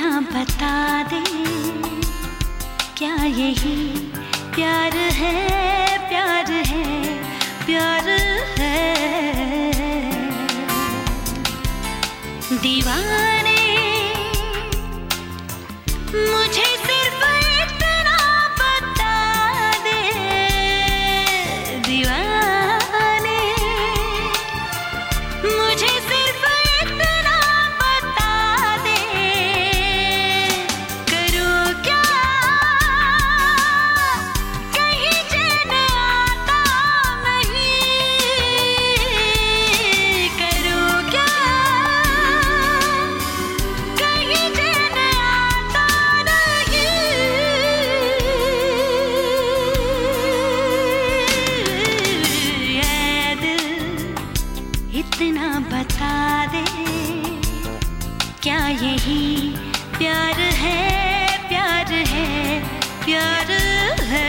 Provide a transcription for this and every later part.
इतना बता दे, क्या यही प्यार है, प्यार है, प्यार है। दीवाने मुझे सिर्फ इतना बता दे, दीवाने मुझे सिर्फ इतना बता दे, करूँ क्या कहीं चैन आता नहीं, करूँ क्या कहीं चैन आता नहीं। ऐ दिल इतना बता दे, क्या यही प्यार है, प्यार है, प्यार है।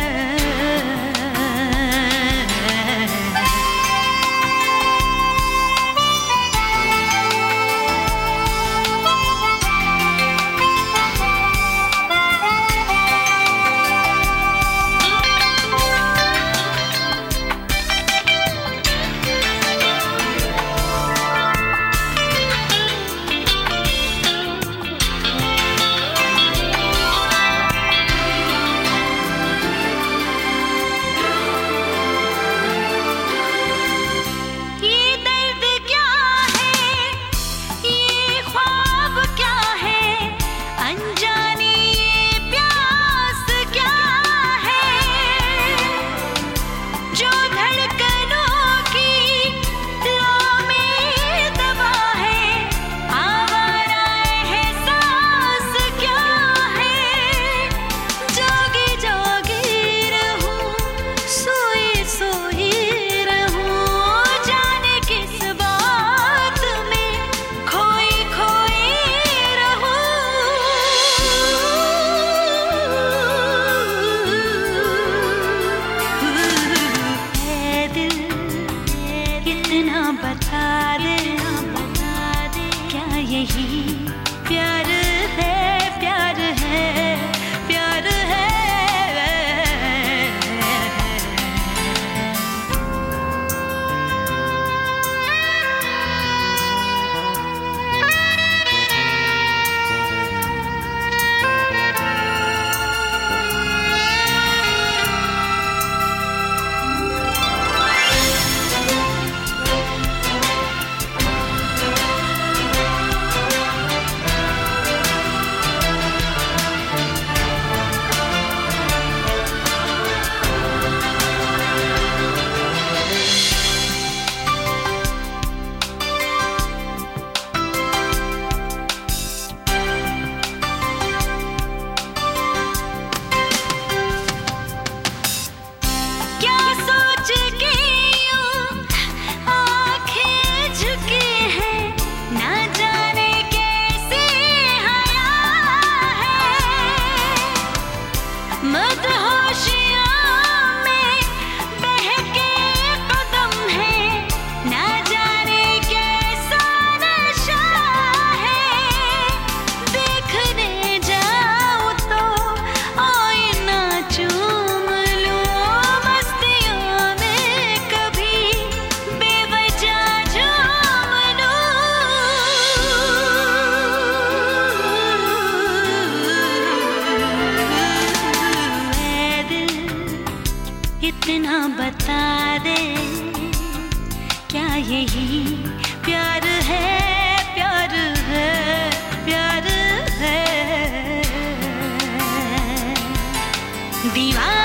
बता दे, क्या यही प्यार है, प्यार है, प्यार है। इतना बता दे, क्या यही प्यार है, प्यार है, प्यार है। दीवार